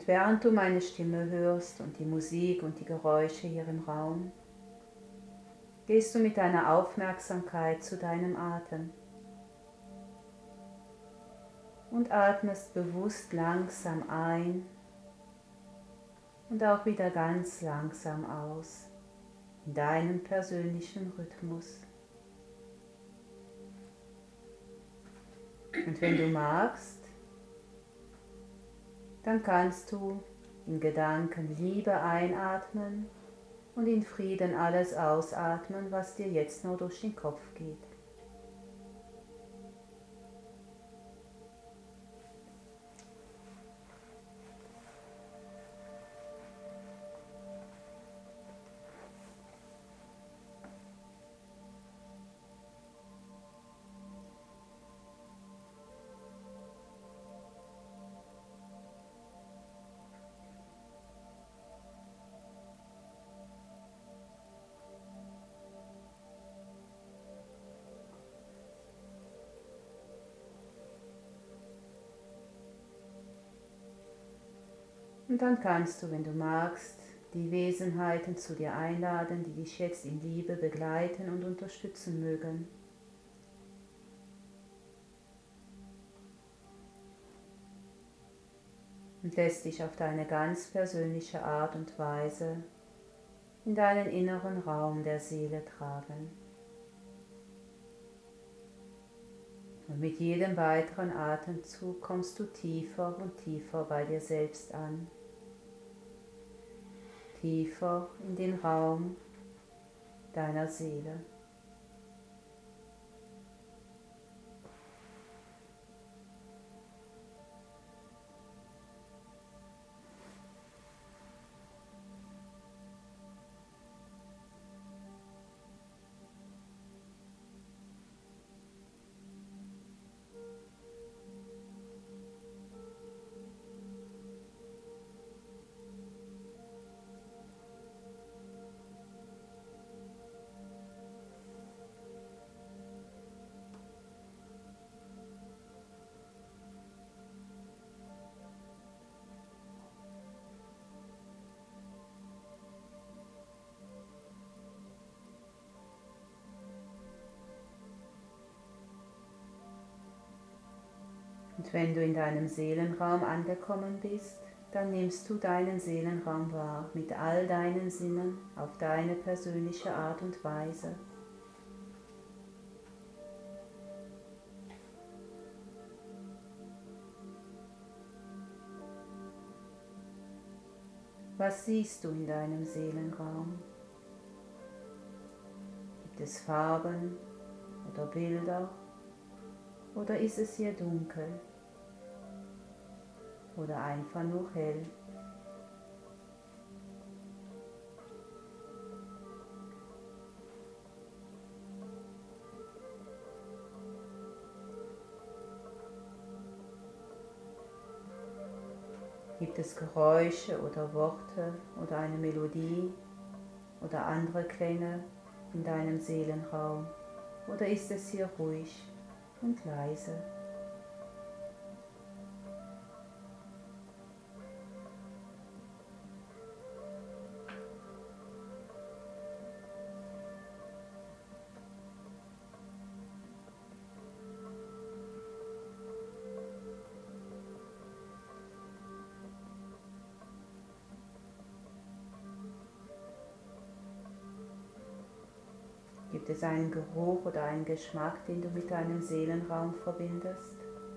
während du meine Stimme hörst und die Musik und die Geräusche hier im Raum, gehst du mit deiner Aufmerksamkeit zu deinem Atem und atmest bewusst langsam ein und auch wieder ganz langsam aus, in deinem persönlichen Rhythmus. Und wenn du magst, dann kannst du in Gedanken Liebe einatmen und in Frieden alles ausatmen, was dir jetzt nur durch den Kopf geht. Und dann kannst du, wenn du magst, die Wesenheiten zu dir einladen, die dich jetzt in Liebe begleiten und unterstützen mögen. Und lässt dich auf deine ganz persönliche Art und Weise in deinen inneren Raum der Seele tragen. Und mit jedem weiteren Atemzug kommst du tiefer und tiefer bei dir selbst an. Tiefer in den Raum deiner Seele. Und wenn du in deinem Seelenraum angekommen bist, dann nimmst du deinen Seelenraum wahr mit all deinen Sinnen auf deine persönliche Art und Weise. Was siehst du in deinem Seelenraum? Gibt es Farben oder Bilder? Oder ist es hier dunkel? Oder einfach nur hell? Gibt es Geräusche oder Worte oder eine Melodie oder andere Klänge in deinem Seelenraum? Oder ist es hier ruhig und leise? Gibt es einen Geruch oder einen Geschmack, den du mit deinem Seelenraum verbindest?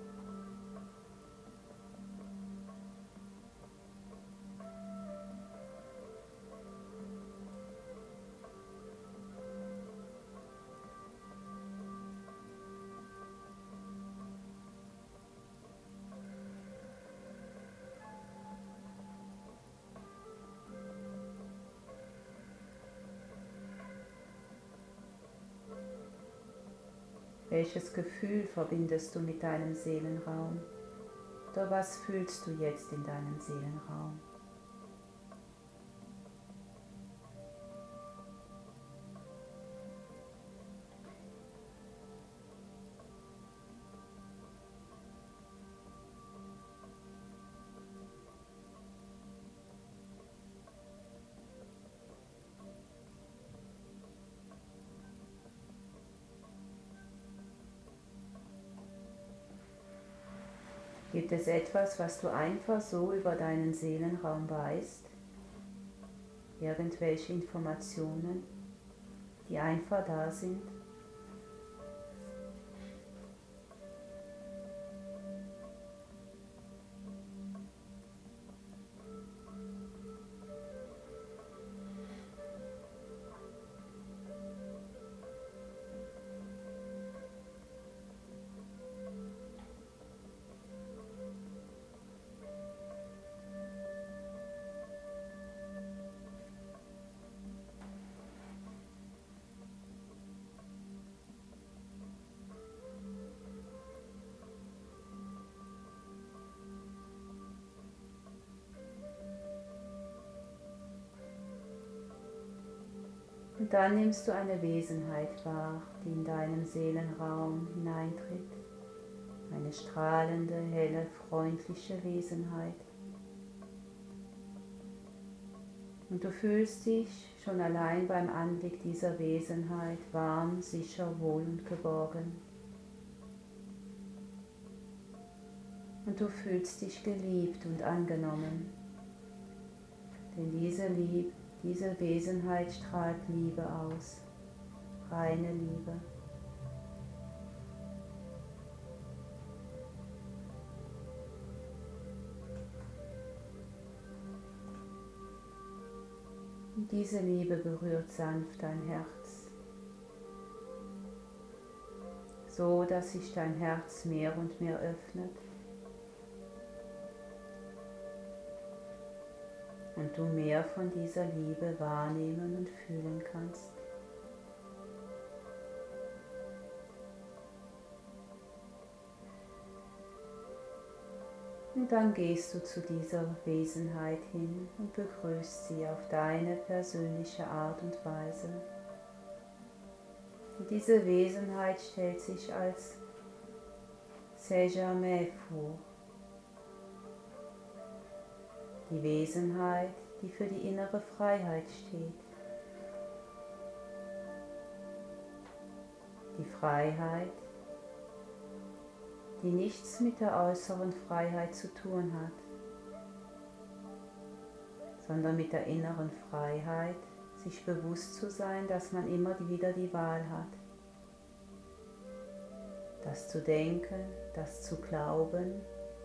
Welches Gefühl verbindest du mit deinem Seelenraum? Oder was fühlst du jetzt in deinem Seelenraum? Gibt es etwas, was du einfach so über deinen Seelenraum weißt? Irgendwelche Informationen, die einfach da sind? Und dann nimmst du eine Wesenheit wahr, die in deinem Seelenraum hineintritt. Eine strahlende, helle, freundliche Wesenheit. Und du fühlst dich schon allein beim Anblick dieser Wesenheit warm, sicher, wohl und geborgen. Und du fühlst dich geliebt und angenommen. Denn diese Wesenheit strahlt Liebe aus, reine Liebe. Und diese Liebe berührt sanft dein Herz, so dass sich dein Herz mehr und mehr öffnet und du mehr von dieser Liebe wahrnehmen und fühlen kannst. Und dann gehst du zu dieser Wesenheit hin und begrüßt sie auf deine persönliche Art und Weise. Und diese Wesenheit stellt sich als Seja-Me vor. Die Wesenheit, die für die innere Freiheit steht. Die Freiheit, die nichts mit der äußeren Freiheit zu tun hat, sondern mit der inneren Freiheit, sich bewusst zu sein, dass man immer wieder die Wahl hat, das zu denken, das zu glauben,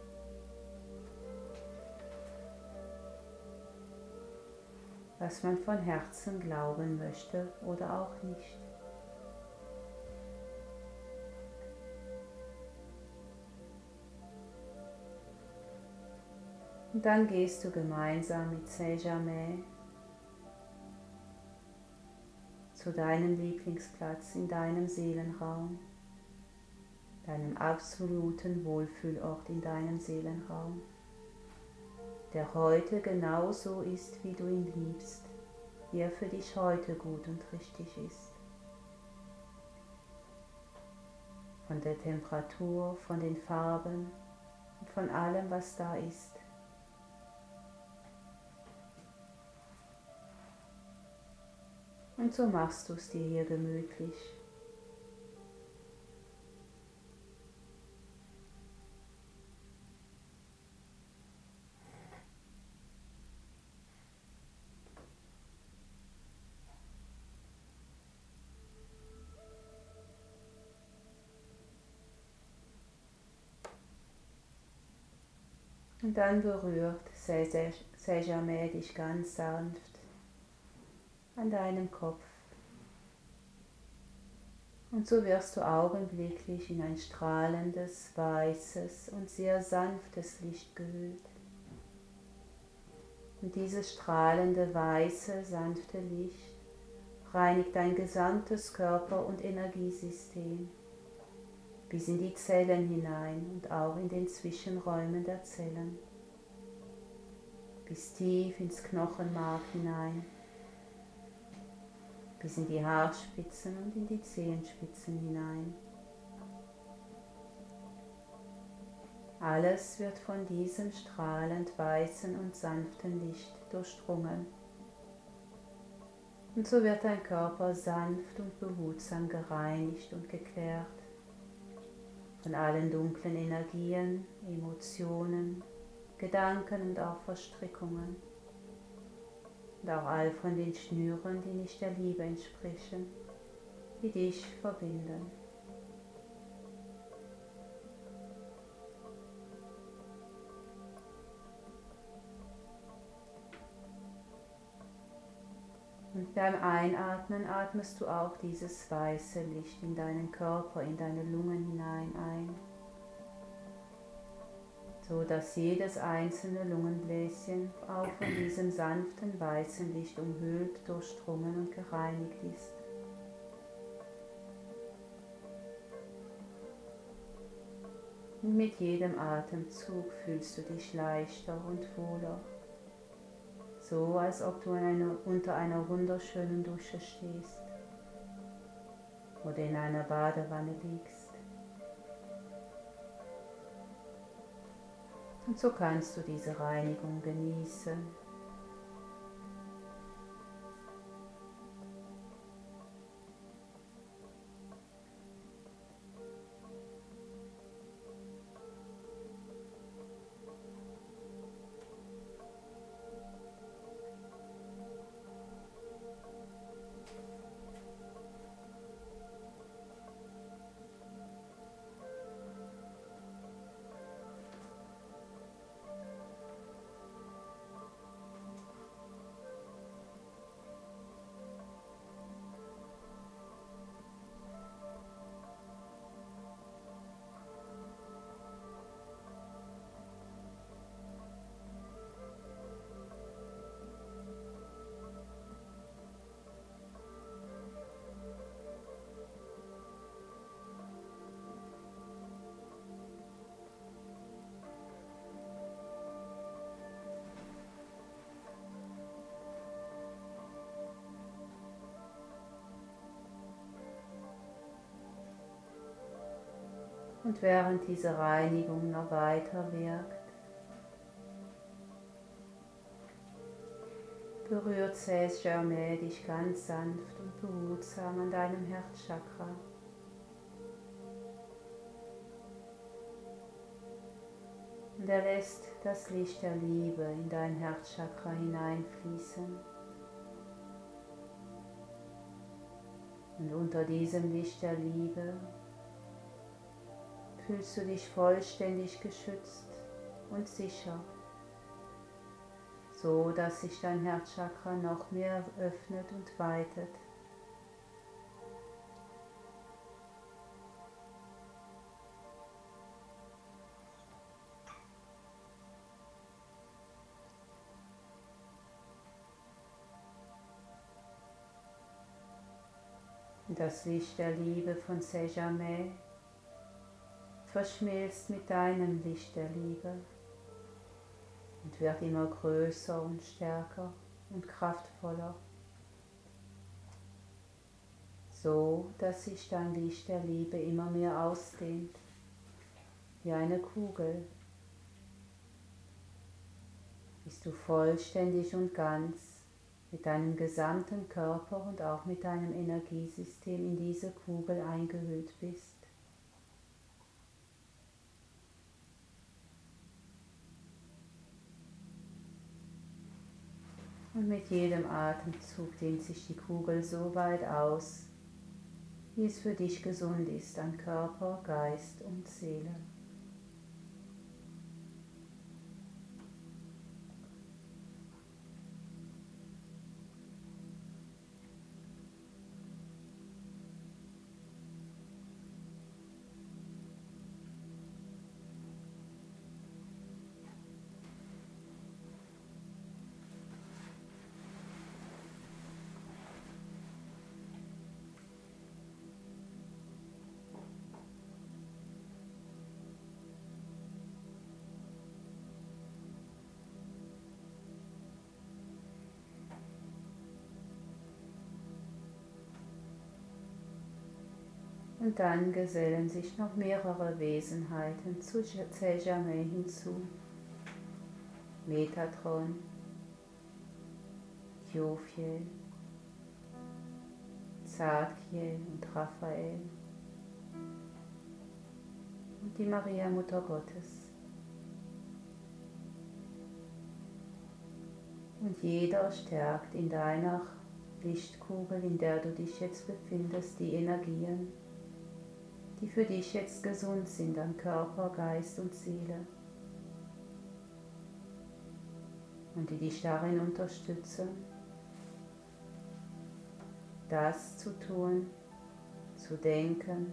was man von Herzen glauben möchte oder auch nicht. Und dann gehst du gemeinsam mit Seja-Me zu deinem Lieblingsplatz in deinem Seelenraum, deinem absoluten Wohlfühlort in deinem Seelenraum, der heute genauso ist, wie du ihn liebst, wie er für dich heute gut und richtig ist. Von der Temperatur, von den Farben und von allem, was da ist. Und so machst du es dir hier gemütlich. Und dann berührt Seja-Me dich ganz sanft an deinem Kopf. Und so wirst du augenblicklich in ein strahlendes, weißes und sehr sanftes Licht gehüllt. Und dieses strahlende, weiße, sanfte Licht reinigt dein gesamtes Körper- und Energiesystem bis in die Zellen hinein und auch in den Zwischenräumen der Zellen, bis tief ins Knochenmark hinein, bis in die Haarspitzen und in die Zehenspitzen hinein. Alles wird von diesem strahlend weißen und sanften Licht durchdrungen. Und so wird dein Körper sanft und behutsam gereinigt und geklärt. von allen dunklen Energien, Emotionen, Gedanken und auch Verstrickungen und auch all von den Schnüren, die nicht der Liebe entsprechen, die dich verbinden. Und beim Einatmen atmest du auch dieses weiße Licht in deinen Körper, in deine Lungen hinein ein, so dass jedes einzelne Lungenbläschen auch von diesem sanften weißen Licht umhüllt, durchdrungen und gereinigt ist. Und mit jedem Atemzug fühlst du dich leichter und wohler, so als ob du unter einer wunderschönen Dusche stehst oder in einer Badewanne liegst. Und so kannst du diese Reinigung genießen. Und während diese Reinigung noch weiter wirkt, berührt Saint-Germain dich ganz sanft und behutsam an deinem Herzchakra. Und er lässt das Licht der Liebe in dein Herzchakra hineinfließen. Und unter diesem Licht der Liebe fühlst du dich vollständig geschützt und sicher, so dass sich dein Herzchakra noch mehr öffnet und weitet. Und das Licht der Liebe von Saint-Germain verschmilzt mit deinem Licht der Liebe und wird immer größer und stärker und kraftvoller, so dass sich dein Licht der Liebe immer mehr ausdehnt, wie eine Kugel, bis du vollständig und ganz mit deinem gesamten Körper und auch mit deinem Energiesystem in diese Kugel eingehüllt bist. Und mit jedem Atemzug dehnt sich die Kugel so weit aus, wie es für dich gesund ist an Körper, Geist und Seele. Und dann gesellen sich noch mehrere Wesenheiten zu Saint-Germain hinzu. Metatron, Jophiel, Zadkiel und Raphael. und die Maria, Mutter Gottes. Und jeder stärkt in deiner Lichtkugel, in der du dich jetzt befindest, die Energien, die für dich jetzt gesund sind an Körper, Geist und Seele und die dich darin unterstützen, das zu tun, zu denken,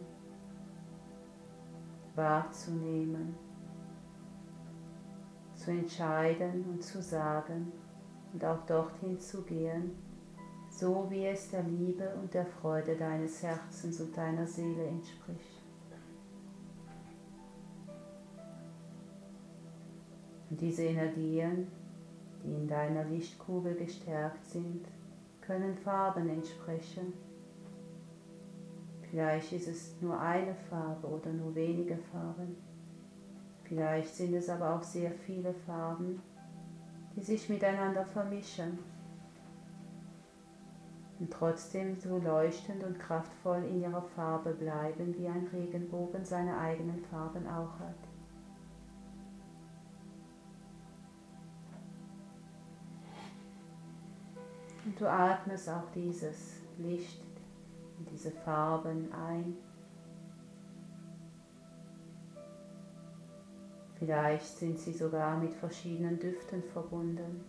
wahrzunehmen, zu entscheiden und zu sagen und auch dorthin zu gehen, so wie es der Liebe und der Freude deines Herzens und deiner Seele entspricht. Und diese Energien, die in deiner Lichtkugel gestärkt sind, können Farben entsprechen. Vielleicht ist es nur eine Farbe oder nur wenige Farben. Vielleicht sind es aber auch sehr viele Farben, die sich miteinander vermischen und trotzdem so leuchtend und kraftvoll in ihrer Farbe bleiben, wie ein Regenbogen seine eigenen Farben auch hat. Und du atmest auch dieses Licht und diese Farben ein. Vielleicht sind sie sogar mit verschiedenen Düften verbunden.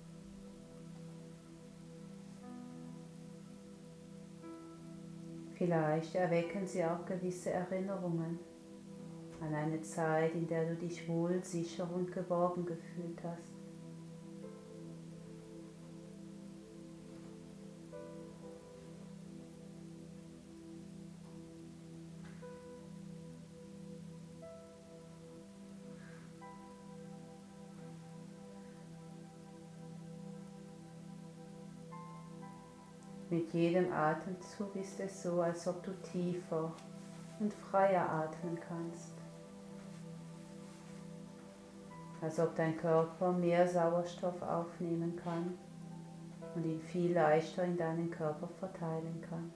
Vielleicht erwecken sie auch gewisse Erinnerungen an eine Zeit, in der du dich wohl, sicher und geborgen gefühlt hast. Mit jedem Atemzug ist es so, als ob du tiefer und freier atmen kannst. Als ob dein Körper mehr Sauerstoff aufnehmen kann und ihn viel leichter in deinen Körper verteilen kann.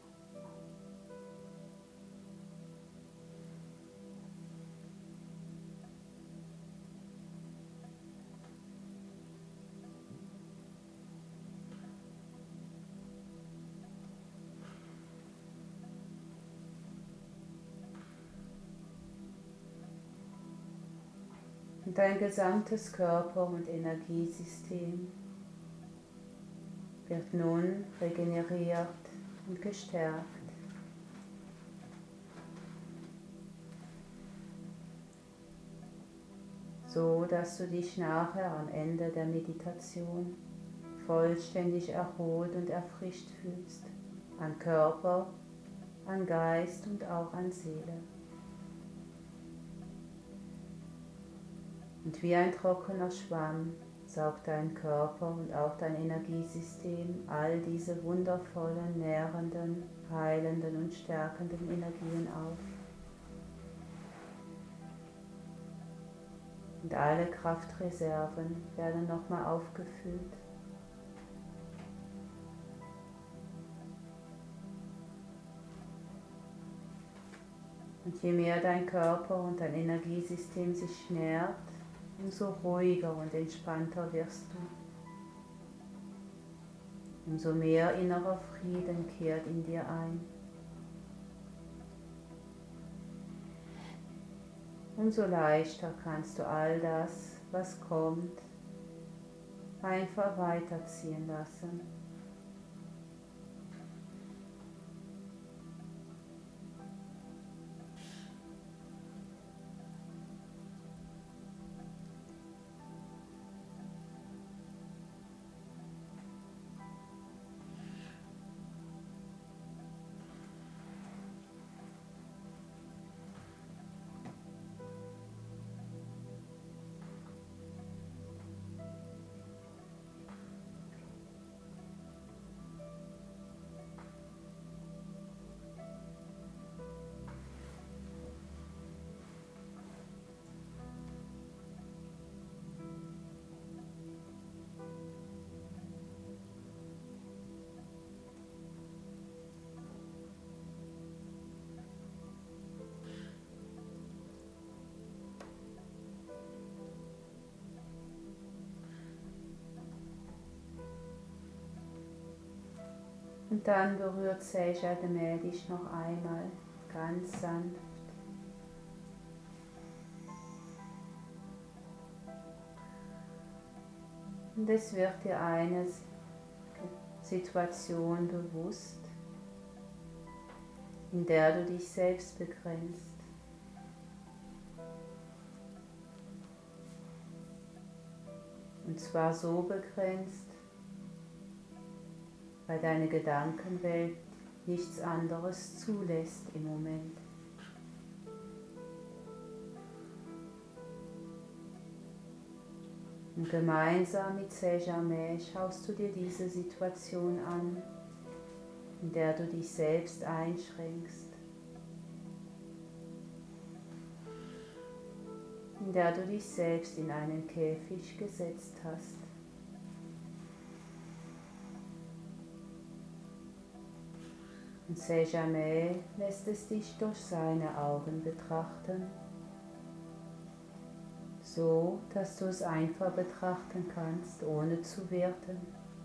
Und dein gesamtes Körper- und Energiesystem wird nun regeneriert und gestärkt, so dass du dich nachher am Ende der Meditation vollständig erholt und erfrischt fühlst, an Körper, an Geist und auch an Seele. Und wie ein trockener Schwamm saugt dein Körper und auch dein Energiesystem all diese wundervollen, nährenden, heilenden und stärkenden Energien auf. Und alle Kraftreserven werden nochmal aufgefüllt. Und je mehr dein Körper und dein Energiesystem sich nährt, umso ruhiger und entspannter wirst du. Umso mehr innerer Frieden kehrt in dir ein. Umso leichter kannst du all das, was kommt, einfach weiterziehen lassen. Und dann berührt Sejadame dich noch einmal ganz sanft. Und es wird dir eine Situation bewusst, in der du dich selbst begrenzt. Und zwar so begrenzt, weil deine Gedankenwelt nichts anderes zulässt im Moment. Und gemeinsam mit Sejame schaust du dir diese Situation an, in der du dich selbst einschränkst, in der du dich selbst in einen Käfig gesetzt hast. Und Sejame lässt es dich durch seine Augen betrachten, so dass du es einfach betrachten kannst, ohne zu werten.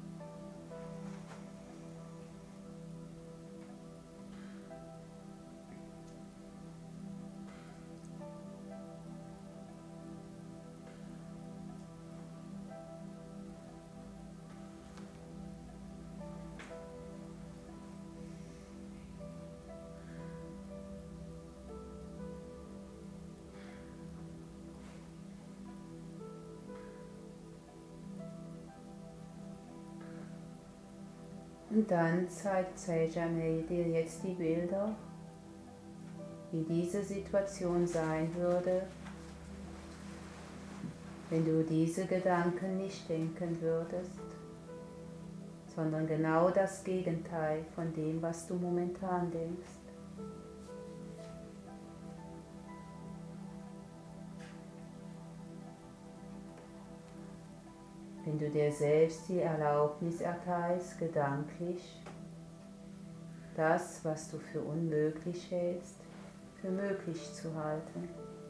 Und dann zeigt Sejame dir jetzt die Bilder, wie diese Situation sein würde, wenn du diese Gedanken nicht denken würdest, sondern genau das Gegenteil von dem, was du momentan denkst. Wenn du dir selbst die Erlaubnis erteilst, gedanklich das, was du für unmöglich hältst, für möglich zu halten.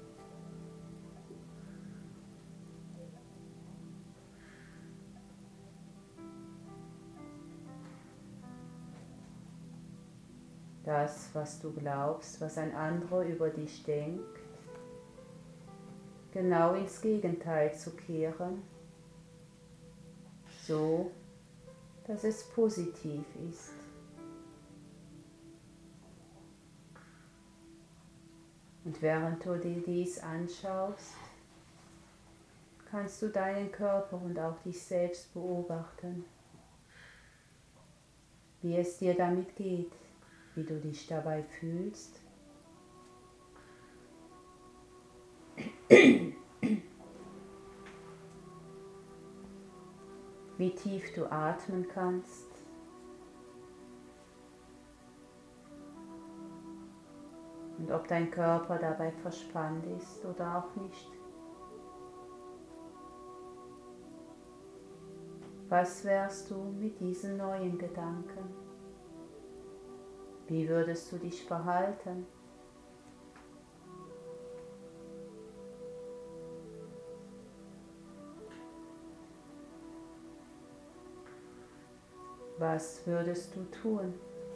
Das, was du glaubst, was ein anderer über dich denkt, genau ins Gegenteil zu kehren, so dass es positiv ist. Und während du dir dies anschaust, kannst du deinen Körper und auch dich selbst beobachten, wie es dir damit geht, wie du dich dabei fühlst. Wie tief du atmen kannst. Und ob dein Körper dabei verspannt ist oder auch nicht. Was wärst du mit diesen neuen Gedanken? Wie würdest du dich verhalten? Was würdest du tun?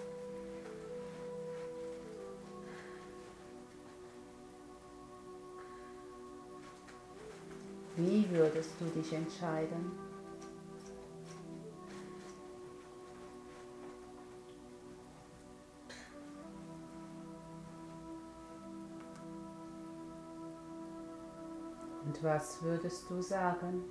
Wie würdest du dich entscheiden? Und was würdest du sagen?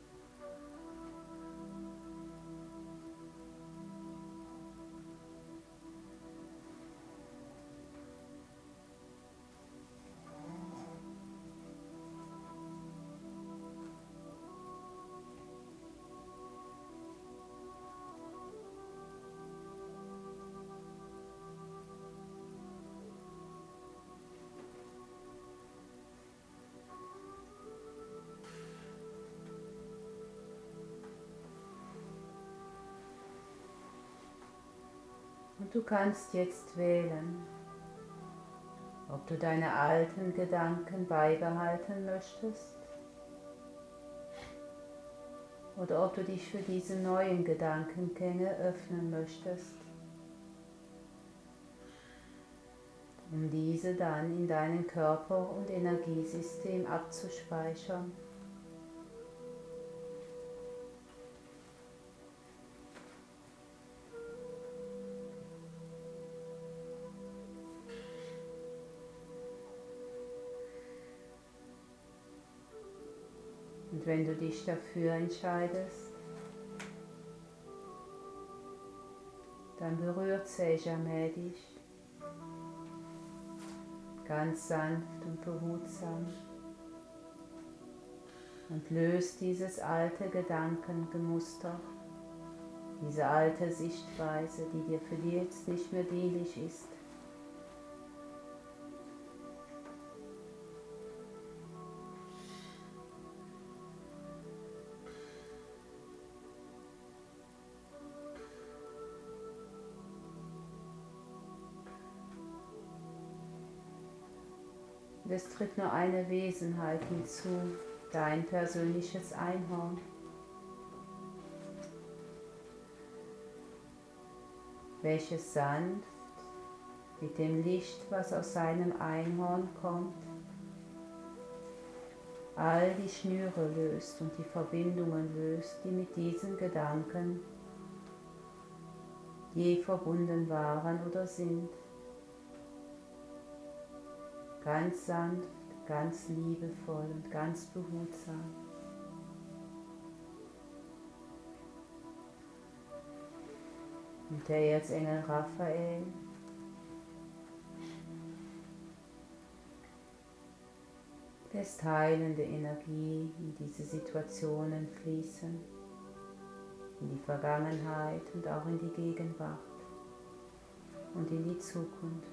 Und du kannst jetzt wählen, ob du deine alten Gedanken beibehalten möchtest oder ob du dich für diese neuen Gedankengänge öffnen möchtest. um diese dann in deinen Körper- und Energiesystem abzuspeichern. Und wenn du dich dafür entscheidest, dann berührt Sejame dich ganz sanft und behutsam und löst dieses alte Gedankenmuster, diese alte Sichtweise, die dir für jetzt nicht mehr dienlich ist. Und es tritt nur eine Wesenheit hinzu, dein persönliches Einhorn, welches sanft mit dem Licht, was aus seinem Einhorn kommt, all die Schnüre löst und die Verbindungen löst, die mit diesen Gedanken je verbunden waren oder sind. Ganz sanft, ganz liebevoll und ganz behutsam. Und der Erzengel Raphael lässt heilende Energie in diese Situationen fließen, in die Vergangenheit und auch in die Gegenwart und in die Zukunft.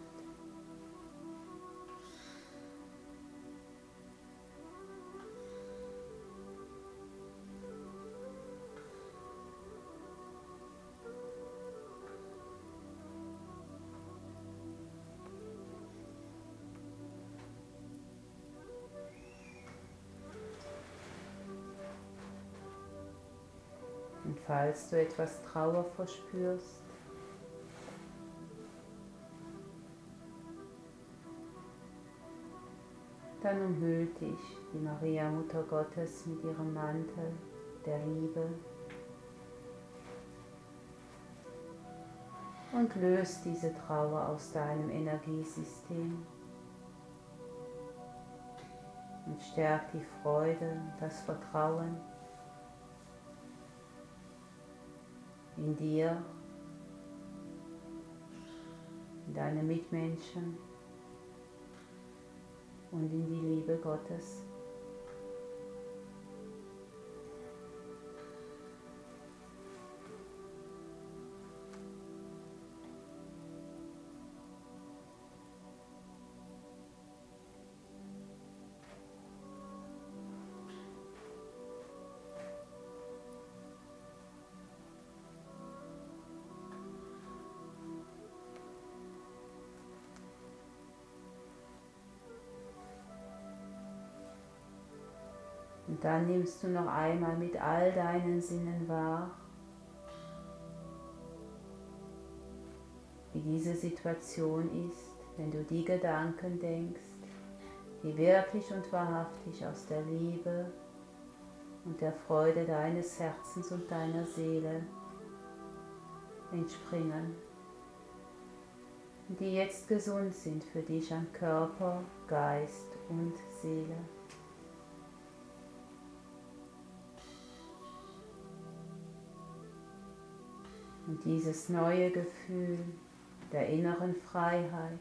Und falls du etwas Trauer verspürst, dann umhüllt dich die Maria Mutter Gottes mit ihrem Mantel der Liebe und löst diese Trauer aus deinem Energiesystem und stärkt die Freude, das Vertrauen in dir, in deine Mitmenschen und in die Liebe Gottes. Und dann nimmst du noch einmal mit all deinen Sinnen wahr, wie diese Situation ist, wenn du die Gedanken denkst, die wirklich und wahrhaftig aus der Liebe und der Freude deines Herzens und deiner Seele entspringen und die jetzt gesund sind für dich an Körper, Geist und Seele. Und dieses neue Gefühl der inneren Freiheit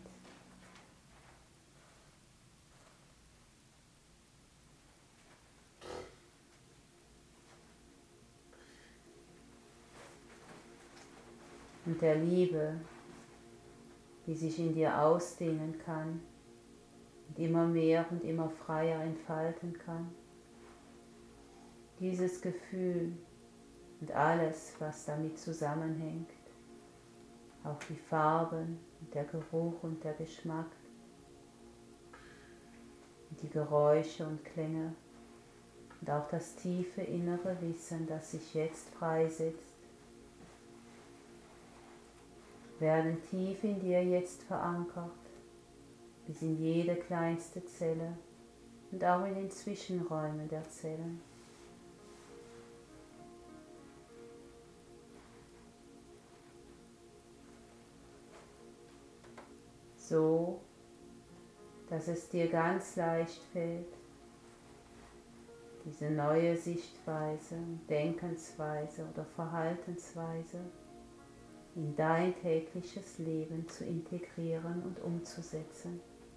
und der Liebe, die sich in dir ausdehnen kann und immer mehr und immer freier entfalten kann. Dieses Gefühl und alles, was damit zusammenhängt, auch die Farben und der Geruch und der Geschmack, und die Geräusche und Klänge und auch das tiefe innere Wissen, das sich jetzt freisetzt, werden tief in dir jetzt verankert bis in jede kleinste Zelle und auch in den Zwischenräumen der Zellen. So, dass es dir ganz leicht fällt, diese neue Sichtweise, Denkensweise oder Verhaltensweise in dein tägliches Leben zu integrieren und umzusetzen.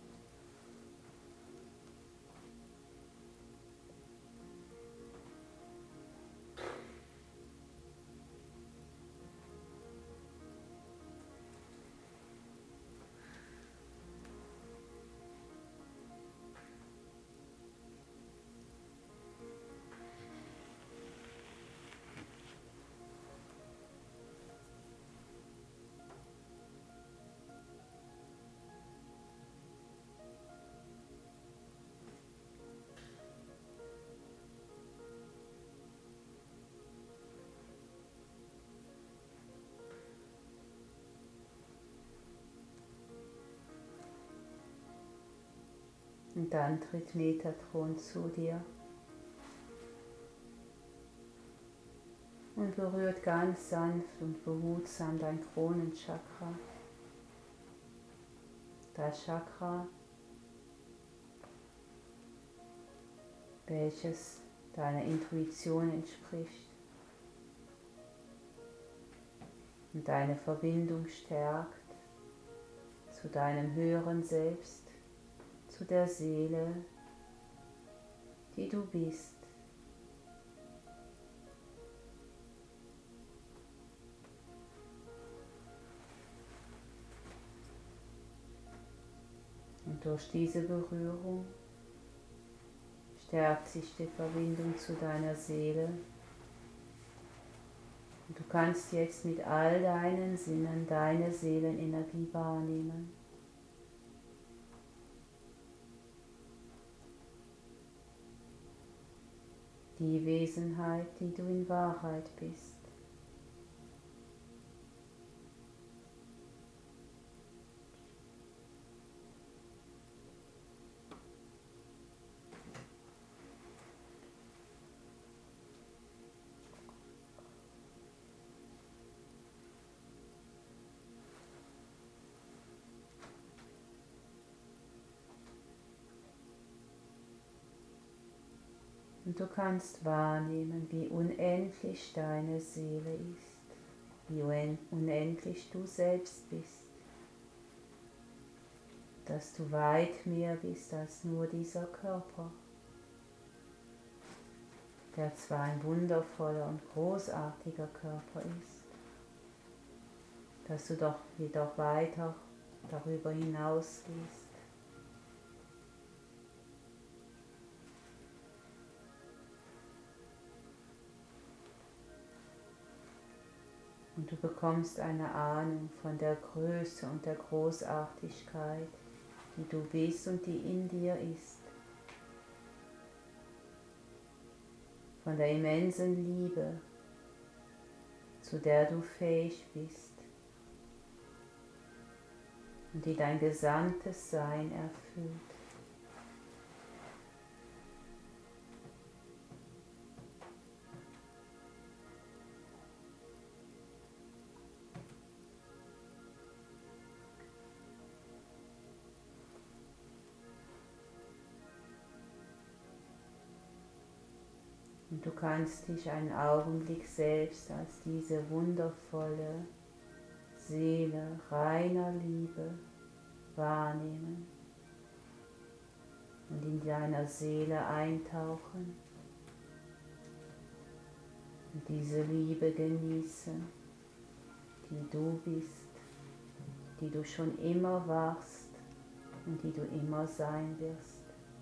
Und dann tritt Metatron zu dir und berührt ganz sanft und behutsam dein Kronenchakra. Das Chakra, welches deiner Intuition entspricht und deine Verbindung stärkt zu deinem höheren Selbst, zu der Seele, die du bist. Und durch diese Berührung stärkt sich die Verbindung zu deiner Seele. Und du kannst jetzt mit all deinen Sinnen deine Seelenenergie wahrnehmen. Die Wesenheit, die du in Wahrheit bist. Und du kannst wahrnehmen, wie unendlich deine Seele ist, wie unendlich du selbst bist, dass du weit mehr bist als nur dieser Körper, der zwar ein wundervoller und großartiger Körper ist, dass du doch jedoch weiter darüber hinaus gehst. Und du bekommst eine Ahnung von der Größe und der Großartigkeit, die du bist und die in dir ist. Von der immensen Liebe, zu der du fähig bist und die dein gesamtes Sein erfüllt. Und du kannst dich einen Augenblick selbst als diese wundervolle Seele reiner Liebe wahrnehmen und in deiner Seele eintauchen und diese Liebe genießen, die du bist, die du schon immer warst und die du immer sein wirst.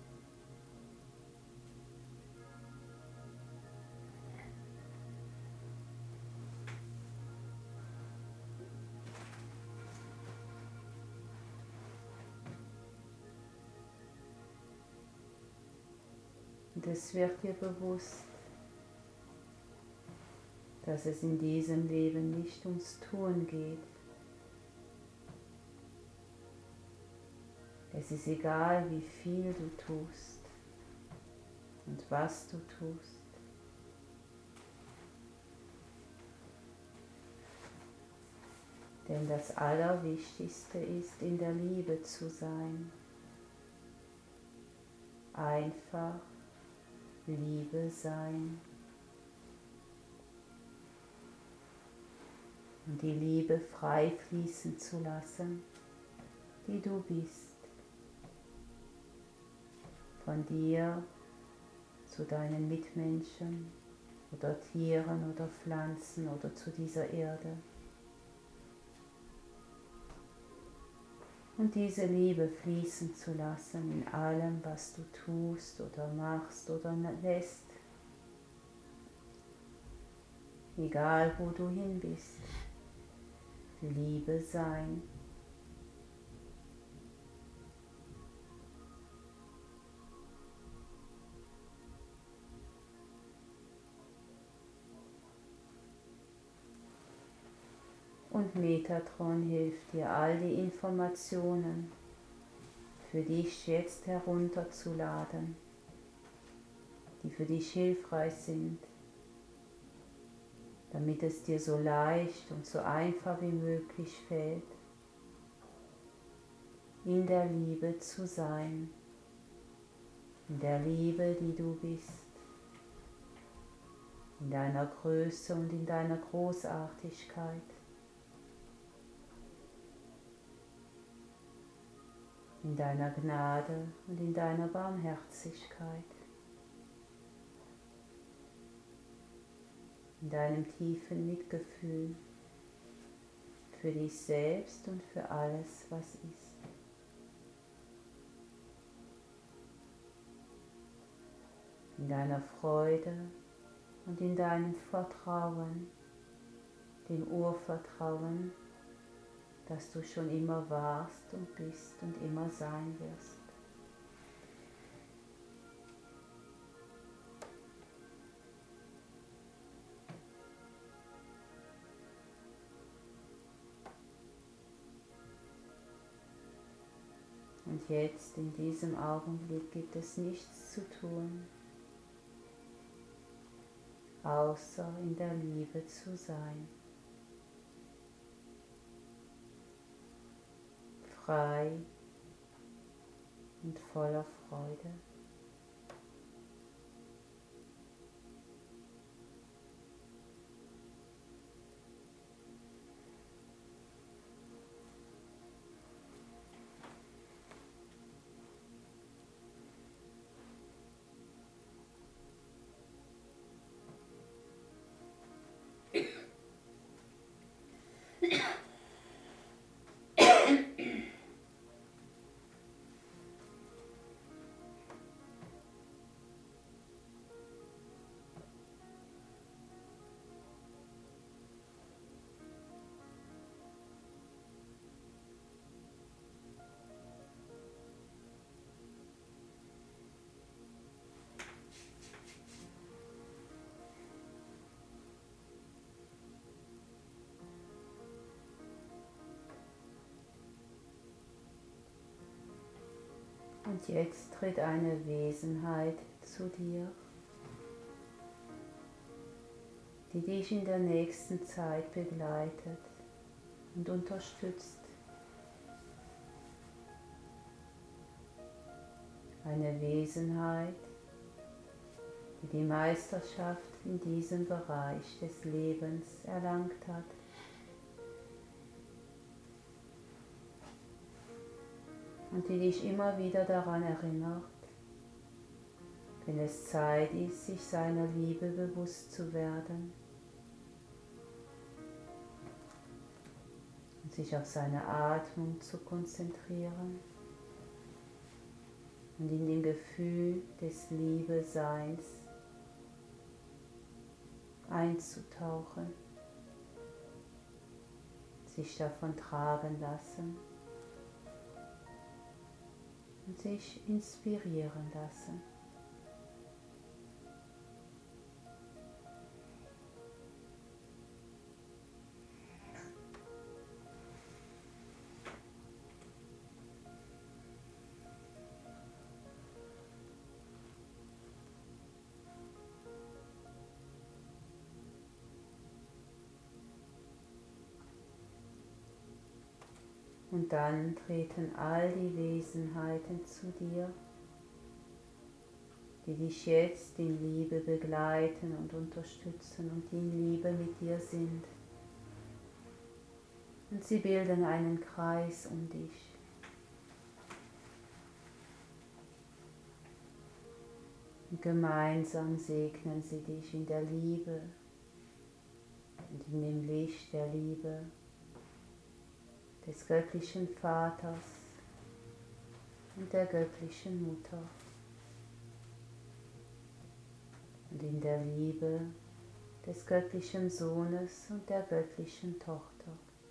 Und es wird dir bewusst, dass es in diesem Leben nicht ums Tun geht. Es ist egal, wie viel du tust und was du tust. Denn das Allerwichtigste ist, in der Liebe zu sein. Einfach Liebe sein. Und die Liebe frei fließen zu lassen, die du bist. Von dir zu deinen Mitmenschen oder Tieren oder Pflanzen oder zu dieser Erde. Und diese Liebe fließen zu lassen in allem, was du tust oder machst oder lässt. Egal wo du hin bist. Liebe sein. Und Metatron hilft dir, all die Informationen für dich jetzt herunterzuladen, die für dich hilfreich sind, damit es dir so leicht und so einfach wie möglich fällt, in der Liebe zu sein, in der Liebe, die du bist, in deiner Größe und in deiner Großartigkeit. In deiner Gnade und in deiner Barmherzigkeit, in deinem tiefen Mitgefühl für dich selbst und für alles, was ist. In deiner Freude und in deinem Vertrauen, dem Urvertrauen, dass du schon immer warst und bist und immer sein wirst. Und jetzt, in diesem Augenblick, gibt es nichts zu tun, außer in der Liebe zu sein. Frei und voller Freude. Und jetzt tritt eine Wesenheit zu dir, die dich in der nächsten Zeit begleitet und unterstützt. Eine Wesenheit, die die Meisterschaft in diesem Bereich des Lebens erlangt hat. Und die dich immer wieder daran erinnert, wenn es Zeit ist, sich seiner Liebe bewusst zu werden und sich auf seine Atmung zu konzentrieren und in dem Gefühl des Liebeseins einzutauchen, sich davon tragen lassen und sich inspirieren lassen. Und dann treten all die Wesenheiten zu dir, die dich jetzt in Liebe begleiten und unterstützen und in Liebe mit dir sind. Und sie bilden einen Kreis um dich. Und gemeinsam segnen sie dich in der Liebe und in dem Licht der Liebe des göttlichen Vaters und der göttlichen Mutter und in der Liebe des göttlichen Sohnes und der göttlichen Tochter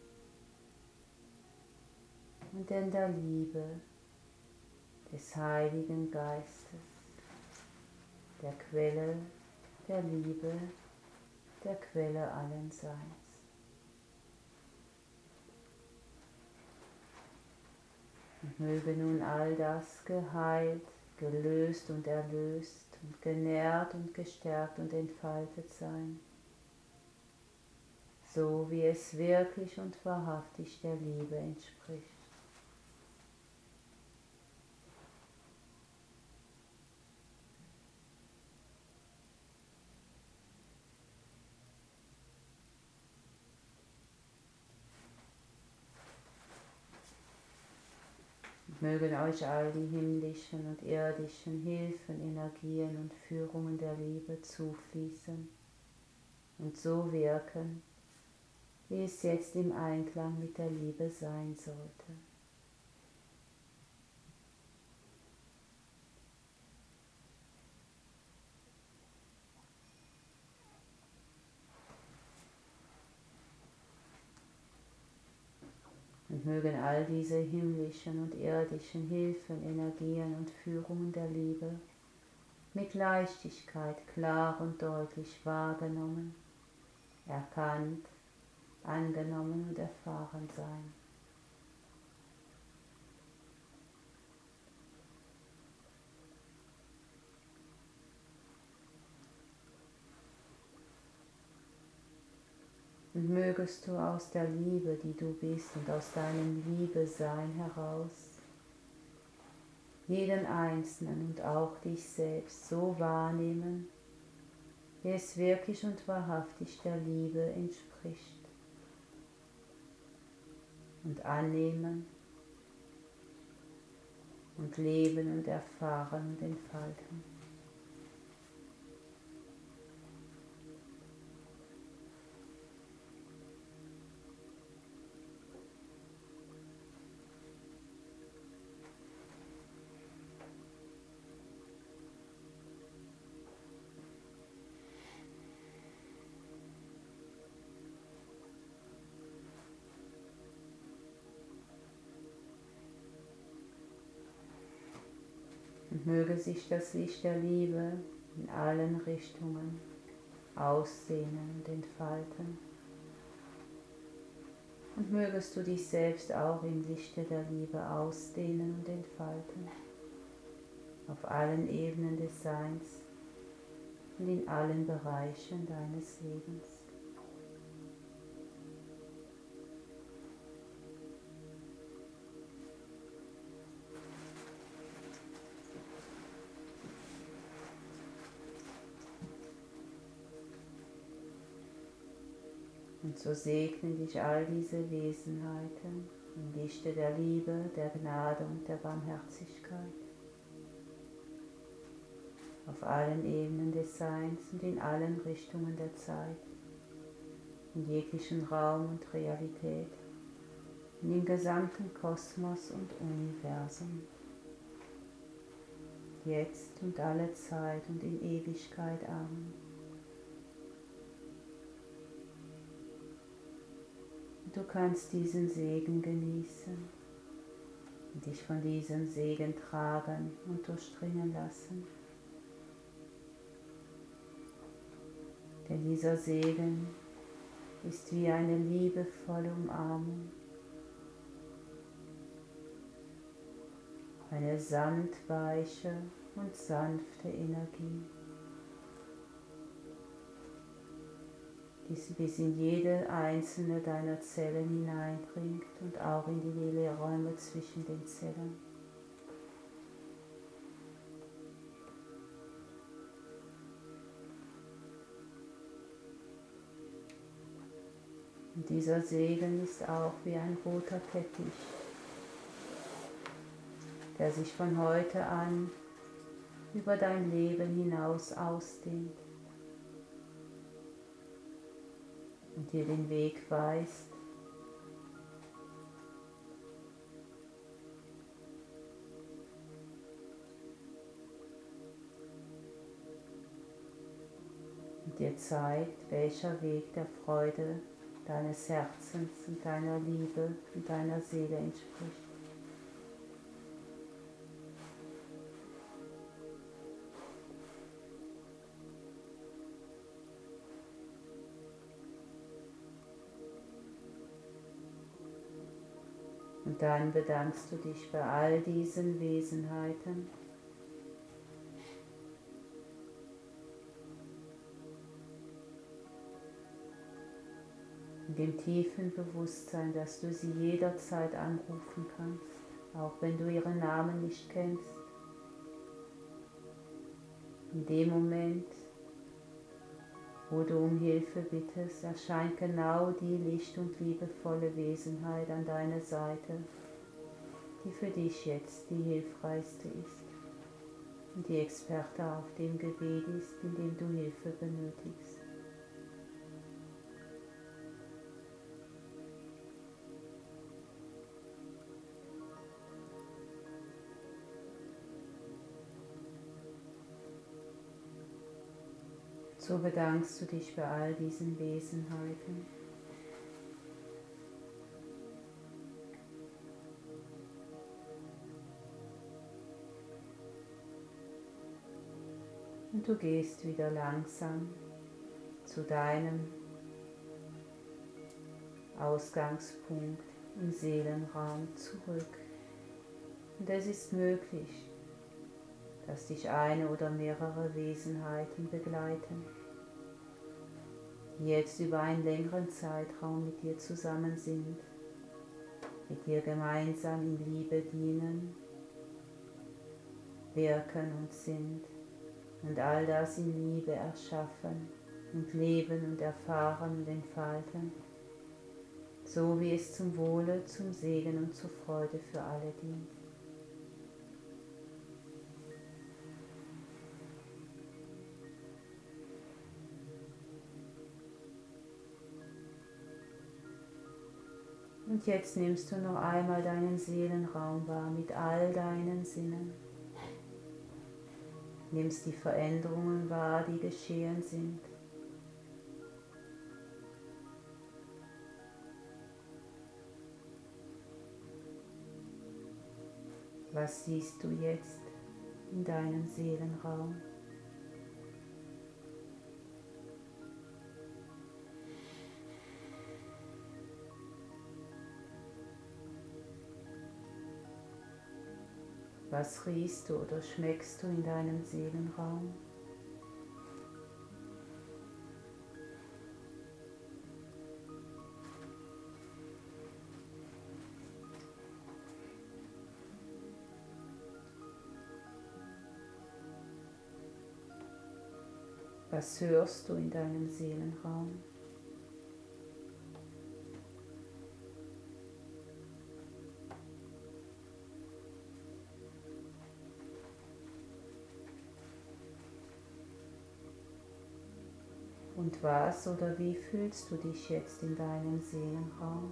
und in der Liebe des Heiligen Geistes, der Quelle der Liebe, der Quelle allen Seins. Und möge nun all das geheilt, gelöst und erlöst und genährt und gestärkt und entfaltet sein, so wie es wirklich und wahrhaftig der Liebe entspricht. Mögen euch all die himmlischen und irdischen Hilfen, Energien und Führungen der Liebe zufließen und so wirken, wie es jetzt im Einklang mit der Liebe sein sollte. Und mögen all diese himmlischen und irdischen Hilfen, Energien und Führungen der Liebe mit Leichtigkeit klar und deutlich wahrgenommen, erkannt, angenommen und erfahren sein. Und mögest du aus der Liebe, die du bist, und aus deinem Liebesein heraus jeden Einzelnen und auch dich selbst so wahrnehmen, wie es wirklich und wahrhaftig der Liebe entspricht, und annehmen und leben und erfahren und entfalten. Und möge sich das Licht der Liebe in allen Richtungen ausdehnen und entfalten. Und mögest du dich selbst auch im Lichte der Liebe ausdehnen und entfalten, auf allen Ebenen des Seins und in allen Bereichen deines Lebens. Und so segnen dich all diese Wesenheiten im Lichte der Liebe, der Gnade und der Barmherzigkeit, auf allen Ebenen des Seins und in allen Richtungen der Zeit, in jeglichen Raum und Realität, in dem gesamten Kosmos und Universum, jetzt und alle Zeit und in Ewigkeit. Amen. Du kannst diesen Segen genießen und dich von diesem Segen tragen und durchdringen lassen. Denn dieser Segen ist wie eine liebevolle Umarmung, eine samtweiche und sanfte Energie. die bis in jede einzelne deiner Zellen hineindringt und auch in die Leerräume zwischen den Zellen. Und dieser Segen ist auch wie ein roter Teppich, der sich von heute an über dein Leben hinaus ausdehnt und dir den Weg weist, und dir zeigt, welcher Weg der Freude deines Herzens und deiner Liebe und deiner Seele entspricht. Und dann bedankst du dich bei all diesen Wesenheiten, in dem tiefen Bewusstsein, dass du sie jederzeit anrufen kannst, auch wenn du ihren Namen nicht kennst. In dem Moment, wo du um Hilfe bittest, erscheint genau die licht- und liebevolle Wesenheit an deiner Seite, die für dich jetzt die hilfreichste ist und die Experte auf dem Gebiet ist, in dem du Hilfe benötigst. So bedankst du dich bei all diesen Wesenheiten. Und du gehst wieder langsam zu deinem Ausgangspunkt im Seelenraum zurück. Und es ist möglich, dass dich eine oder mehrere Wesenheiten begleiten, die jetzt über einen längeren Zeitraum mit dir zusammen sind, mit dir gemeinsam in Liebe dienen, wirken und sind und all das in Liebe erschaffen und leben und erfahren und entfalten, so wie es zum Wohle, zum Segen und zur Freude für alle dient. Und jetzt nimmst du noch einmal deinen Seelenraum wahr mit all deinen Sinnen. Nimmst die Veränderungen wahr, die geschehen sind. Was siehst du jetzt in deinem Seelenraum? Was riechst du oder schmeckst du in deinem Seelenraum? Was hörst du in deinem Seelenraum? Und was oder wie fühlst du dich jetzt in deinem Seelenraum?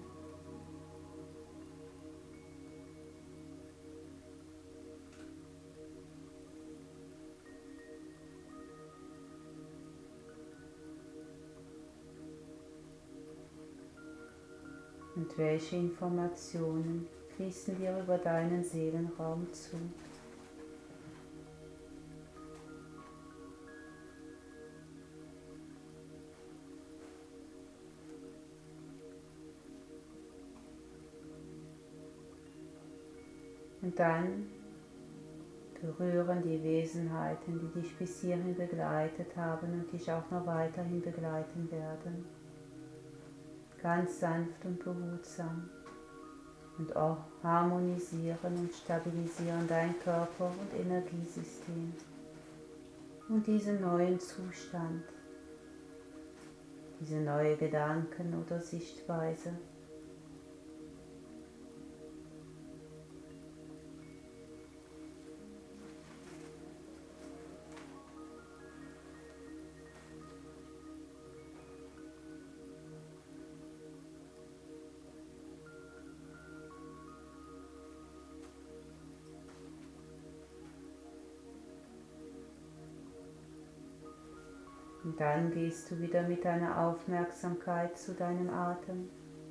Und welche Informationen fließen dir über deinen Seelenraum zu? Und dann berühren die Wesenheiten, die dich bis hierhin begleitet haben und dich auch noch weiterhin begleiten werden, ganz sanft und behutsam und auch harmonisieren und stabilisieren dein Körper- und Energiesystem und diesen neuen Zustand, diese neue Gedanken- oder Sichtweise. Und dann gehst du wieder mit deiner Aufmerksamkeit zu deinem Atem.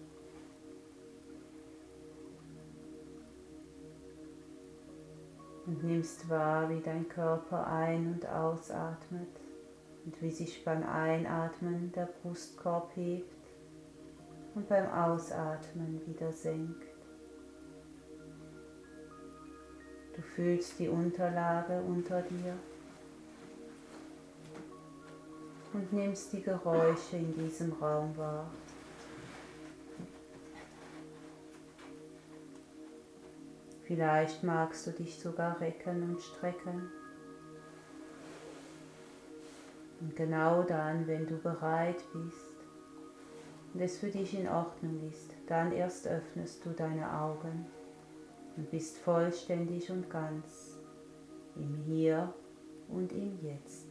Und nimmst wahr, wie dein Körper ein- und ausatmet und wie sich beim Einatmen der Brustkorb hebt und beim Ausatmen wieder senkt. Du fühlst die Unterlage unter dir und nimmst die Geräusche in diesem Raum wahr. Vielleicht magst du dich sogar recken und strecken. Und genau dann, wenn du bereit bist und es für dich in Ordnung ist, dann erst öffnest du deine Augen und bist vollständig und ganz im Hier und im Jetzt.